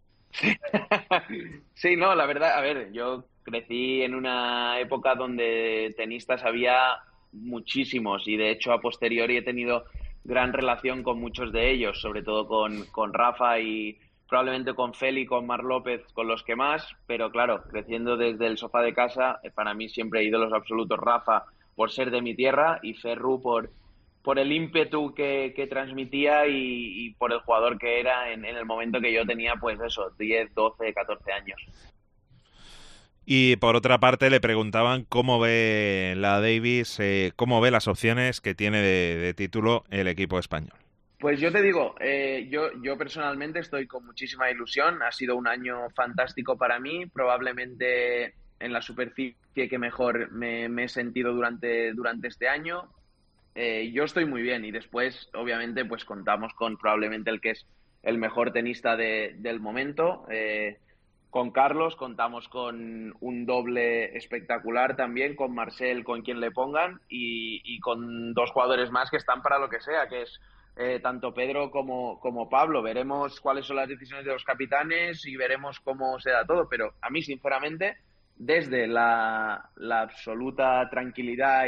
Sí, no, la verdad, a ver, yo crecí en una época donde tenistas había muchísimos, y de hecho a posteriori he tenido gran relación con muchos de ellos, sobre todo con Rafa y probablemente con Feli, con Marc López, con los que más, pero claro, creciendo desde el sofá de casa, para mí siempre ídolos absolutos Rafa, por ser de mi tierra, y Ferru por el ímpetu que transmitía y por el jugador que era en el momento que yo tenía, pues eso, 10, 12, 14 años. Y por otra parte le preguntaban cómo ve la Davis, cómo ve las opciones que tiene de título el equipo español. Pues yo te digo, yo personalmente estoy con muchísima ilusión, ha sido un año fantástico para mí, probablemente en la superficie que mejor me he sentido durante este año. Yo estoy muy bien, y después obviamente pues contamos con probablemente el que es el mejor tenista del momento. Con Carlos contamos con un doble espectacular también, con Marcel, con quien le pongan, y con dos jugadores más que están para lo que sea, que es tanto Pedro como Pablo. Veremos cuáles son las decisiones de los capitanes y veremos cómo se da todo, pero a mí sinceramente, desde la absoluta tranquilidad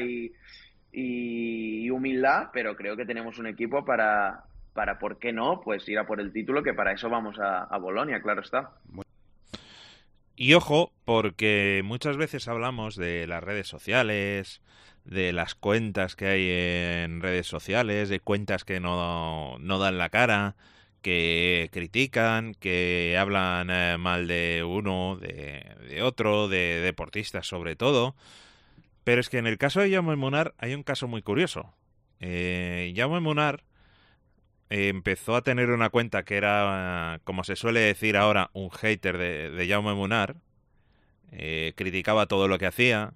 y humildad, pero creo que tenemos un equipo para ¿por qué no?, pues ir a por el título, que para eso vamos a Bolonia, claro está. Y ojo, porque muchas veces hablamos de las redes sociales, de las cuentas que hay en redes sociales, de cuentas que no dan la cara, que critican, que hablan mal de uno, de otro, de deportistas sobre todo. Pero es que en el caso de Jaume Munar hay un caso muy curioso. Jaume Munar empezó a tener una cuenta que era, como se suele decir ahora, un hater de Jaume Munar. Criticaba todo lo que hacía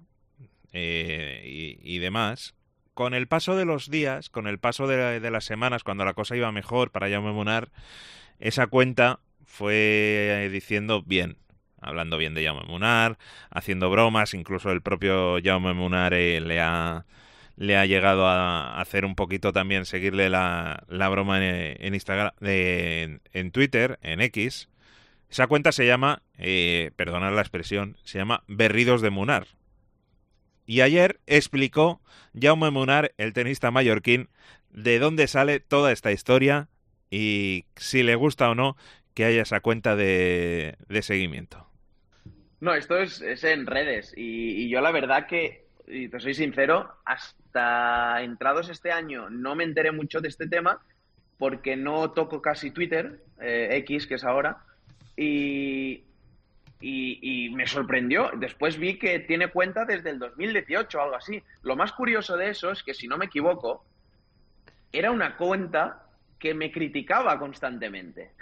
y demás. Con el paso de los días, con el paso de las semanas, cuando la cosa iba mejor para Jaume Munar, esa cuenta fue diciendo bien, hablando bien de Jaume Munar, haciendo bromas. Incluso el propio Jaume Munar le ha llegado a hacer un poquito también, seguirle la broma en Instagram, en Twitter, en X. Esa cuenta se llama, perdonad la expresión, se llama Berridos de Munar. Y ayer explicó Jaume Munar, el tenista mallorquín, de dónde sale toda esta historia y si le gusta o no que haya esa cuenta de seguimiento. No, esto es en redes, y yo la verdad que, y te soy sincero, hasta entrados este año no me enteré mucho de este tema, porque no toco casi Twitter, X, que es ahora, y me sorprendió. Después vi que tiene cuenta desde el 2018 o algo así. Lo más curioso de eso es que, si no me equivoco, era una cuenta que me criticaba constantemente.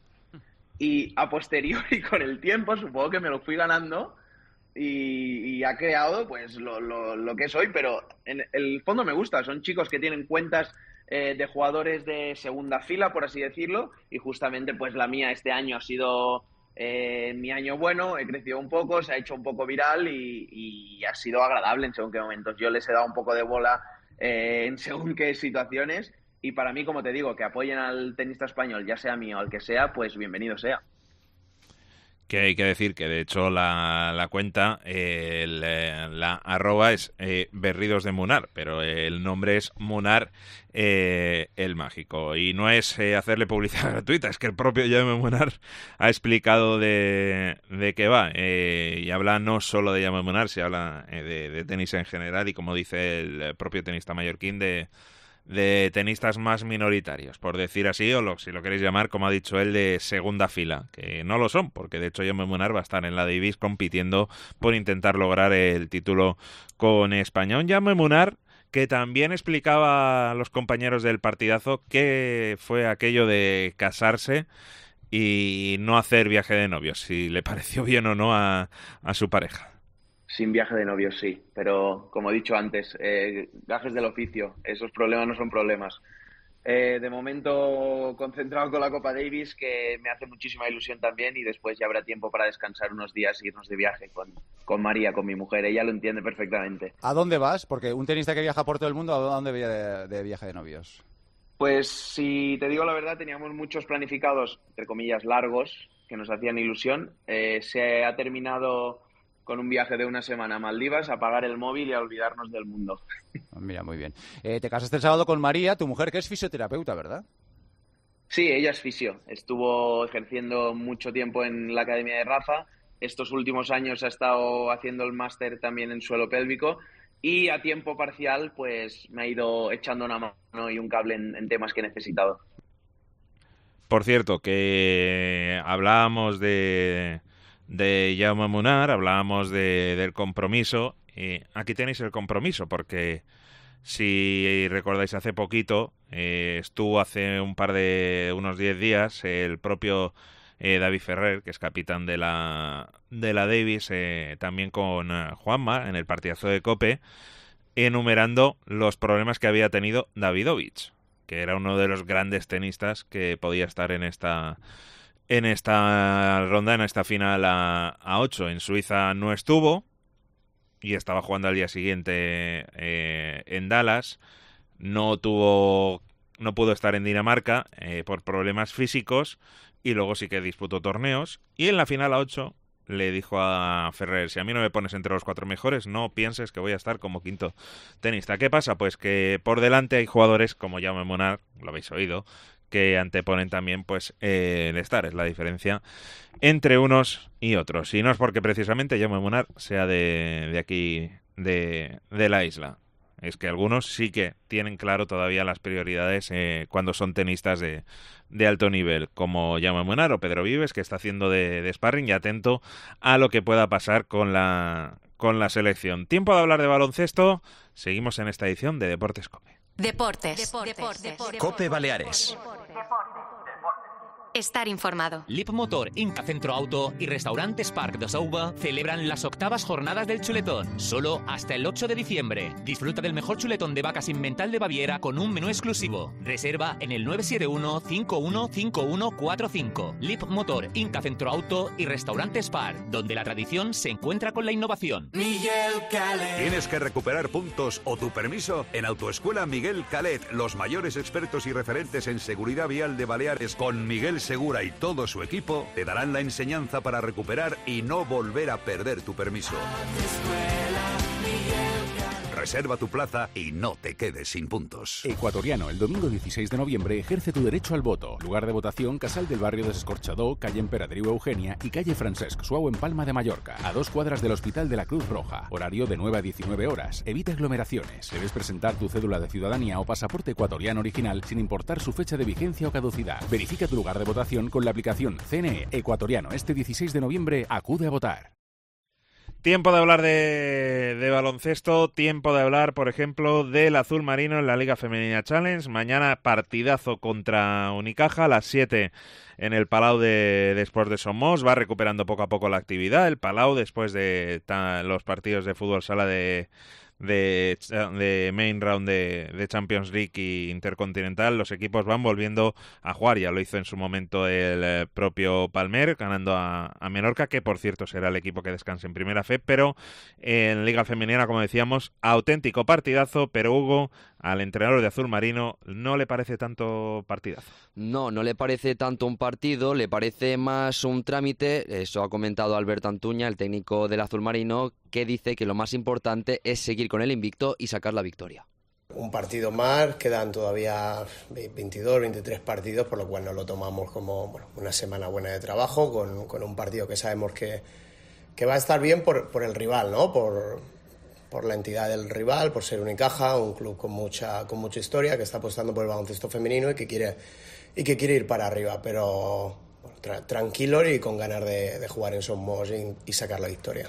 Y a posteriori, con el tiempo, supongo que me lo fui ganando y ha creado pues lo que soy, pero en el fondo me gusta. Son chicos que tienen cuentas de jugadores de segunda fila, por así decirlo, y justamente pues la mía este año ha sido mi año bueno, he crecido un poco, se ha hecho un poco viral y ha sido agradable en según qué momentos. Yo les he dado un poco de bola en según qué situaciones, y para mí, como te digo, que apoyen al tenista español, ya sea mío o al que sea, pues bienvenido sea. Que hay que decir que de hecho la cuenta, la arroba es Berridos de Munar, pero el nombre es Munar el Mágico. Y no es hacerle publicidad gratuita, es que el propio Jaume Munar ha explicado de qué va. Y habla no solo de Jaume Munar, se habla de tenis en general y, como dice el propio tenista mallorquín, de tenistas más minoritarios, por decir así, o si lo queréis llamar, como ha dicho él, de segunda fila, que no lo son, porque de hecho Jaume Munar va a estar en la Davis compitiendo por intentar lograr el título con España. Un Jaume Munar que también explicaba a los compañeros del partidazo qué fue aquello de casarse y no hacer viaje de novios, si le pareció bien o no a su pareja. Sin viaje de novios, sí, pero como he dicho antes, gajes del oficio, esos problemas no son problemas. De momento concentrado con la Copa Davis, que me hace muchísima ilusión también, y después ya habrá tiempo para descansar unos días e irnos de viaje con María, con mi mujer. Ella lo entiende perfectamente. ¿A dónde vas? Porque un tenista que viaja por todo el mundo, ¿a dónde va de viaje de novios? Pues si te digo la verdad, teníamos muchos planificados, entre comillas, largos, que nos hacían ilusión. Se ha terminado con un viaje de una semana a Maldivas, a apagar el móvil y a olvidarnos del mundo. Mira, muy bien. Te casaste el sábado con María, tu mujer, que es fisioterapeuta, ¿verdad? Sí, ella es fisio. Estuvo ejerciendo mucho tiempo en la Academia de Rafa. Estos últimos años ha estado haciendo el máster también en suelo pélvico. Y a tiempo parcial, pues me ha ido echando una mano y un cable en temas que he necesitado. Por cierto, que hablábamos de Jaume Munar, hablábamos del compromiso. Aquí tenéis el compromiso, porque si recordáis, hace poquito estuvo hace unos 10 días el propio David Ferrer, que es capitán de la Davis, también con Juanma en el partidazo de COPE, enumerando los problemas que había tenido Davidovich, que era uno de los grandes tenistas que podía estar en esta ronda, en esta final a 8. En Suiza no estuvo y estaba jugando al día siguiente en Dallas. No pudo estar en Dinamarca por problemas físicos, y luego sí que disputó torneos. Y en la final a 8 le dijo a Ferrer: si a mí no me pones entre los 4 mejores, no pienses que voy a estar como quinto tenista. ¿Qué pasa? Pues que por delante hay jugadores como Jaume Munar, lo habéis oído, que anteponen también pues el estar. Es la diferencia entre unos y otros. Y no es porque precisamente Jaume Munar sea de aquí, de la isla. Es que algunos sí que tienen claro todavía las prioridades cuando son tenistas de alto nivel, como Jaume Munar o Pedro Vives, que está haciendo de sparring, y atento a lo que pueda pasar con la selección. Tiempo de hablar de baloncesto. Seguimos en esta edición de Deportes COPE. Deportes. COPE Baleares. Estar informado. Lip Motor, Inca Centro Auto y Restaurante Spark de Souba celebran las 8ª jornadas del chuletón, solo hasta el 8 de diciembre. Disfruta del mejor chuletón de vaca sin mental de Baviera con un menú exclusivo. Reserva en el 971-515145. Lip Motor, Inca Centro Auto y Restaurante Spark, donde la tradición se encuentra con la innovación. Miguel Calet. ¿Tienes que recuperar puntos o tu permiso? En Autoescuela Miguel Calet, los mayores expertos y referentes en seguridad vial de Baleares, con Miguel Segura y todo su equipo, te darán la enseñanza para recuperar y no volver a perder tu permiso. Reserva tu plaza y no te quedes sin puntos. Ecuatoriano, el domingo 16 de noviembre ejerce tu derecho al voto. Lugar de votación: Casal del Barrio de Escorchador, calle Emperadriu Eugenia y calle Francesc Suau en Palma de Mallorca, a 2 cuadras del Hospital de la Cruz Roja. Horario de 9 a 19 horas. Evita aglomeraciones. Debes presentar tu cédula de ciudadanía o pasaporte ecuatoriano original sin importar su fecha de vigencia o caducidad. Verifica tu lugar de votación con la aplicación CNE Ecuatoriano. Este 16 de noviembre acude a votar. Tiempo de hablar de baloncesto, tiempo de hablar, por ejemplo, del azul marino en la Liga Femenina Challenge. Mañana partidazo contra Unicaja a las 7 en el Palau de Esports de Somos. Va recuperando poco a poco la actividad el Palau después de los partidos de fútbol sala de main round de Champions League y Intercontinental. Los equipos van volviendo a jugar. Ya lo hizo en su momento el propio Palmer, ganando a Menorca, que por cierto será el equipo que descanse en primera fe, pero en Liga Femenina, como decíamos, auténtico partidazo. Pero Hugo, al entrenador de azul marino, no le parece tanto partidazo. No le parece tanto un partido, le parece más un trámite. Eso ha comentado Albert Antuña, el técnico del azul marino, que dice que lo más importante es seguir con el invicto y sacar la victoria. Un partido más, quedan todavía 22, 23 partidos, por lo cual no lo tomamos como una semana buena de trabajo, con un partido que sabemos que va a estar bien por el rival, ¿no? Por la entidad del rival, por ser Unicaja, un club con mucha historia, que está apostando por el baloncesto femenino y que quiere ir para arriba, pero tranquilo y con ganas de jugar en Somos y sacar la victoria.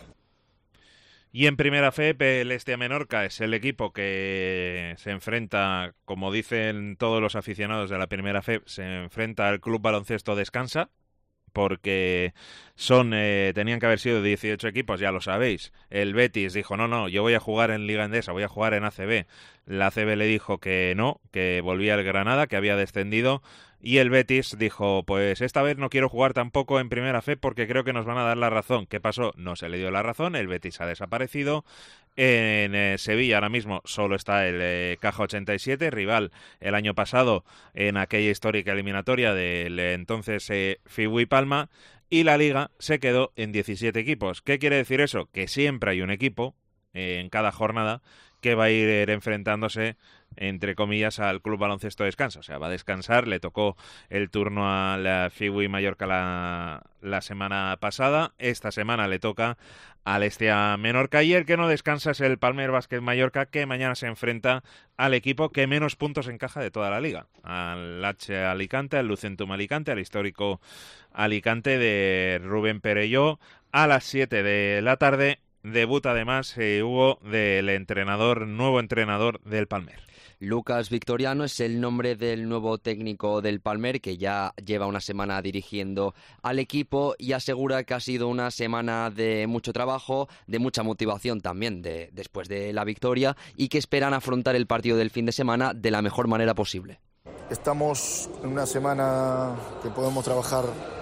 Y en primera fe, el Estia Menorca es el equipo que se enfrenta, como dicen todos los aficionados de la primera fe, se enfrenta al Club Baloncesto Descansa, porque tenían que haber sido 18 equipos, ya lo sabéis. El Betis dijo, no, yo voy a jugar en Liga Endesa, voy a jugar en ACB. La ACB le dijo que no, que volvía el Granada, que había descendido. Y el Betis dijo, pues esta vez no quiero jugar tampoco en primera fe porque creo que nos van a dar la razón. ¿Qué pasó? No se le dio la razón, el Betis ha desaparecido. En Sevilla ahora mismo solo está el Caja 87, rival el año pasado en aquella histórica eliminatoria del entonces Fibui Palma, y la Liga se quedó en 17 equipos. ¿Qué quiere decir eso? Que siempre hay un equipo en cada jornada que va a ir enfrentándose, entre comillas, al Club Baloncesto Descansa. O sea, va a descansar. Le tocó el turno a la Fibui Mallorca la semana pasada. Esta semana le toca al Estia Menorca. Y el que no descansa es el Palmer Básquet Mallorca, que mañana se enfrenta al equipo que menos puntos encaja de toda la liga. Al H Alicante, al Lucentum Alicante, al histórico Alicante de Rubén Perelló. A las 7 de la tarde debuta además Hugo del nuevo entrenador del Palmer. Lucas Victoriano es el nombre del nuevo técnico del Palmer, que ya lleva una semana dirigiendo al equipo y asegura que ha sido una semana de mucho trabajo, de mucha motivación también después de la victoria, y que esperan afrontar el partido del fin de semana de la mejor manera posible. Estamos en una semana que podemos trabajar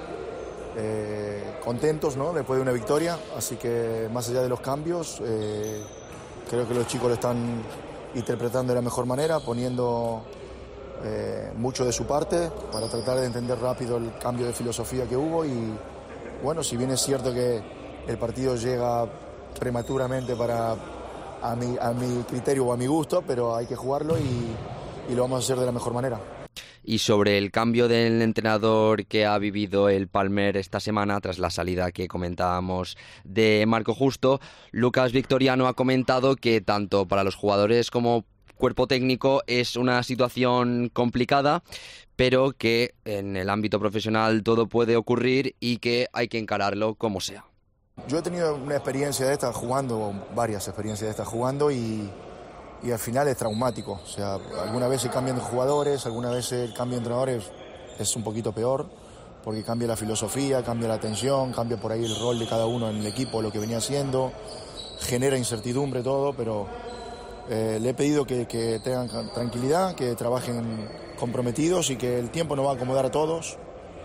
contentos, ¿no? Después de una victoria, así que más allá de los cambios, creo que los chicos lo están interpretando de la mejor manera, poniendo mucho de su parte para tratar de entender rápido el cambio de filosofía que hubo. Y bueno, si bien es cierto que el partido llega prematuramente a mi criterio o a mi gusto, pero hay que jugarlo y lo vamos a hacer de la mejor manera. Y sobre el cambio del entrenador que ha vivido el Palmer esta semana, tras la salida que comentábamos de Marco Justo, Lucas Victoriano ha comentado que tanto para los jugadores como cuerpo técnico es una situación complicada, pero que en el ámbito profesional todo puede ocurrir y que hay que encararlo como sea. Yo he tenido una experiencia de esta varias experiencias de esta jugando y al final es traumático. O sea, algunas veces cambian de jugadores, algunas veces el cambio de entrenadores es un poquito peor, porque cambia la filosofía, cambia la atención, cambia por ahí el rol de cada uno en el equipo, lo que venía haciendo, genera incertidumbre todo, pero le he pedido que tengan tranquilidad, que trabajen comprometidos y que el tiempo nos va a acomodar a todos.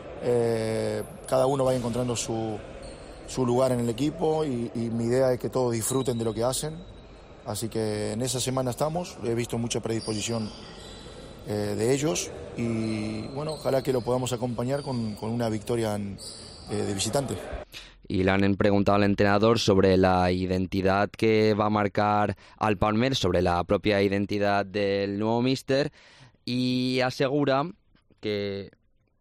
Cada uno va encontrando su lugar en el equipo y mi idea es que todos disfruten de lo que hacen. Así que en esa semana estamos, he visto mucha predisposición de ellos y bueno, ojalá que lo podamos acompañar con una victoria de visitante. Y le han preguntado al entrenador sobre la identidad que va a marcar al Palmer, sobre la propia identidad del nuevo míster, y asegura que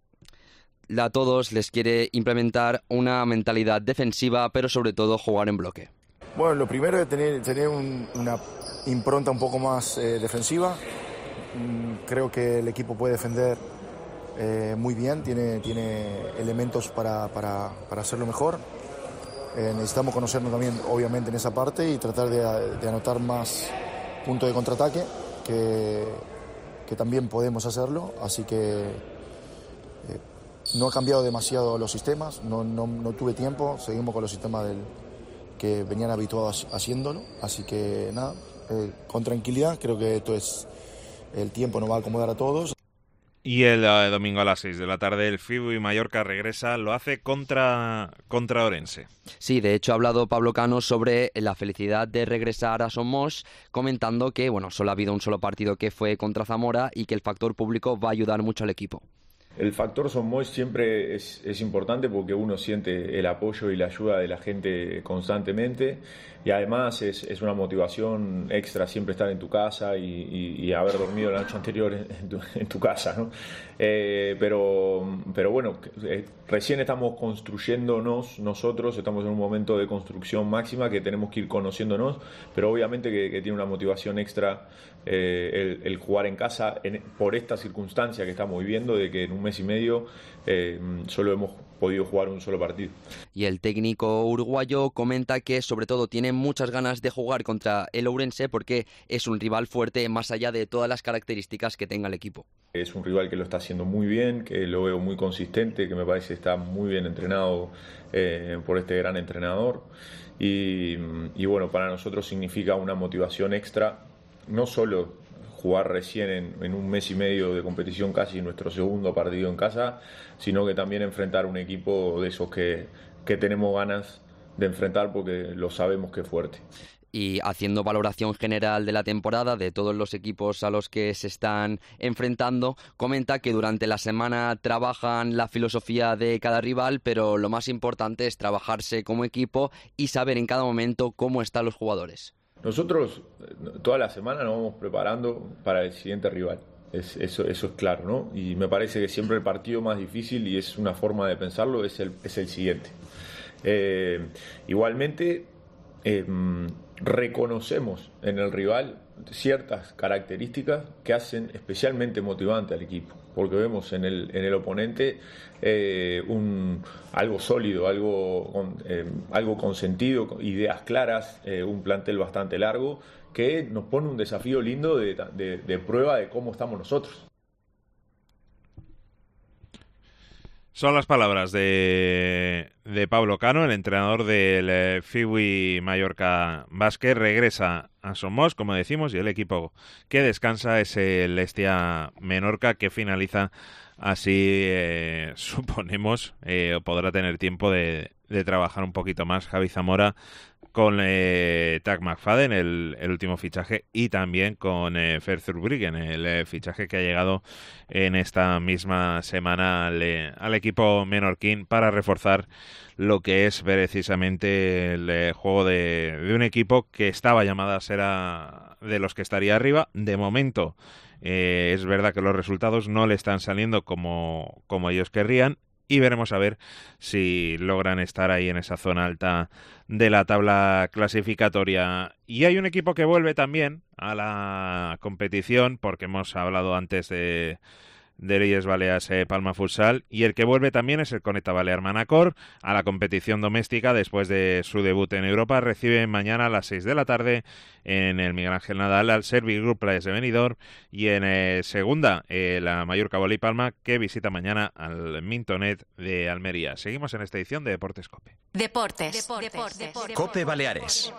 a todos les quiere implementar una mentalidad defensiva, pero sobre todo jugar en bloque. Bueno, lo primero es tener una impronta un poco más defensiva. Creo que el equipo puede defender muy bien, tiene elementos para hacerlo mejor. necesitamos conocernos también, obviamente, en esa parte y tratar de anotar más puntos de contraataque, que también podemos hacerlo. Así que no ha cambiado demasiado los sistemas, no tuve tiempo, seguimos con los sistemas que venían habituados haciéndolo. Así que nada, con tranquilidad, creo que esto es el tiempo, nos va a acomodar a todos. Y el domingo a las 6 de la tarde el Fibui Mallorca regresa, lo hace contra Orense. Sí, de hecho ha hablado Pablo Cano sobre la felicidad de regresar a Somos, comentando que solo ha habido un solo partido que fue contra Zamora y que el factor público va a ayudar mucho al equipo. El factor Somos siempre es importante porque uno siente el apoyo y la ayuda de la gente constantemente, y además es una motivación extra siempre estar en tu casa y haber dormido la noche anterior en tu casa, ¿no? Pero bueno, recién estamos construyéndonos nosotros, estamos en un momento de construcción máxima que tenemos que ir conociéndonos, pero obviamente que tiene una motivación extra el jugar en casa por esta circunstancia que estamos viviendo, de que en un mes y medio solo hemos podido jugar un solo partido. Y el técnico uruguayo comenta que sobre todo tiene muchas ganas de jugar contra el Ourense porque es un rival fuerte más allá de todas las características que tenga el equipo. Es un rival que lo está haciendo muy bien, que lo veo muy consistente, que me parece está muy bien entrenado por este gran entrenador, y bueno, para nosotros significa una motivación extra, no solo jugar recién en un mes y medio de competición, casi nuestro segundo partido en casa, sino que también enfrentar un equipo de esos que tenemos ganas de enfrentar porque lo sabemos que es fuerte. Y haciendo valoración general de la temporada, de todos los equipos a los que se están enfrentando, comenta que durante la semana trabajan la filosofía de cada rival, pero lo más importante es trabajarse como equipo y saber en cada momento cómo están los jugadores. Nosotros toda la semana nos vamos preparando para el siguiente rival, eso es claro, ¿no? Y me parece que siempre el partido más difícil, y es una forma de pensarlo, es el siguiente. Igualmente reconocemos en el rival ciertas características que hacen especialmente motivante al equipo, porque vemos en el oponente algo sólido, algo con sentido, ideas claras, un plantel bastante largo que nos pone un desafío lindo de prueba de cómo estamos nosotros. Son las palabras de Pablo Cano, el entrenador del Fibui Mallorca Basket. Regresa a Somos, como decimos, y el equipo que descansa es el Estia Menorca, que finaliza así, suponemos, podrá tener tiempo de trabajar un poquito más Javi Zamora con Tag McFadden, el último fichaje, y también con Fer Zurbriggen, el fichaje que ha llegado en esta misma semana al equipo menorquín para reforzar lo que es precisamente el juego de un equipo que estaba llamado a ser de los que estaría arriba. De momento es verdad que los resultados no le están saliendo como ellos querrían, y veremos a ver si logran estar ahí en esa zona alta de la tabla clasificatoria. Y hay un equipo que vuelve también a la competición, porque hemos hablado antes de Illes Balears Palma Futsal, y el que vuelve también es el Conecta Balear Manacor a la competición doméstica después de su debut en Europa. Recibe mañana a las 6 de la tarde en el Miguel Ángel Nadal al Service Group Players de Benidorm, y en segunda la Mallorca Volley Palma, que visita mañana al Mintonet de Almería. Seguimos en esta edición de Deportes COPE. Deportes. COPE Baleares.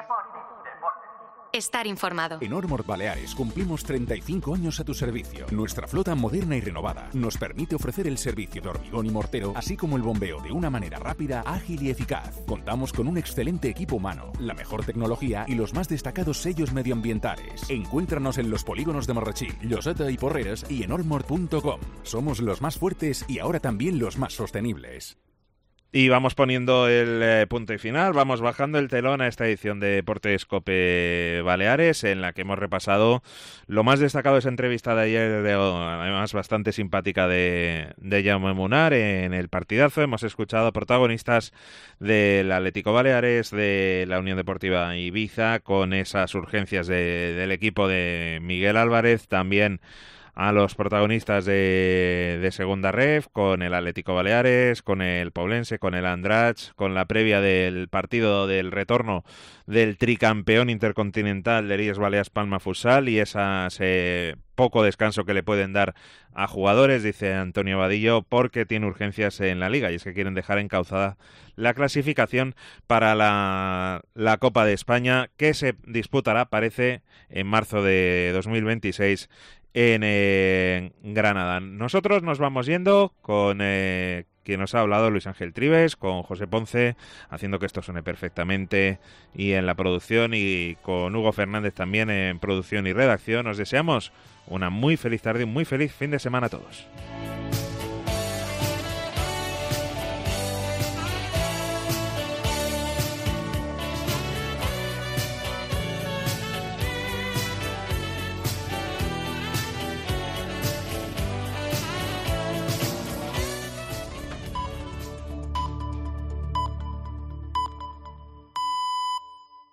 Estar informado. En Ormord Baleares cumplimos 35 años a tu servicio. Nuestra flota moderna y renovada nos permite ofrecer el servicio de hormigón y mortero, así como el bombeo de una manera rápida, ágil y eficaz. Contamos con un excelente equipo humano, la mejor tecnología y los más destacados sellos medioambientales. Encuéntranos en los polígonos de Marrachí, Lloseta y Porreres y en ormord.com. Somos los más fuertes y ahora también los más sostenibles. Y vamos poniendo el punto y final, vamos bajando el telón a esta edición de Deportes COPE Baleares, en la que hemos repasado lo más destacado de esa entrevista de ayer, además bastante simpática, de Jaume Munar en el partidazo. Hemos escuchado a protagonistas del Atlético Baleares, de la Unión Deportiva Ibiza, con esas urgencias del equipo de Miguel Álvarez, también a los protagonistas de Segunda Ref, con el Atlético Baleares, con el Poblense, con el Andratx, con la previa del partido del retorno del tricampeón intercontinental de Illes Balears Palma Futsal y ese poco descanso que le pueden dar a jugadores, dice Antonio Vadillo, porque tiene urgencias en la Liga y es que quieren dejar encauzada la clasificación para la Copa de España, que se disputará, parece, en marzo de 2026 en Granada. Nosotros nos vamos yendo con quien nos ha hablado, Luis Ángel Trives, con José Ponce, haciendo que esto suene perfectamente, y en la producción, y con Hugo Fernández también en producción y redacción. Os deseamos una muy feliz tarde y un muy feliz fin de semana a todos.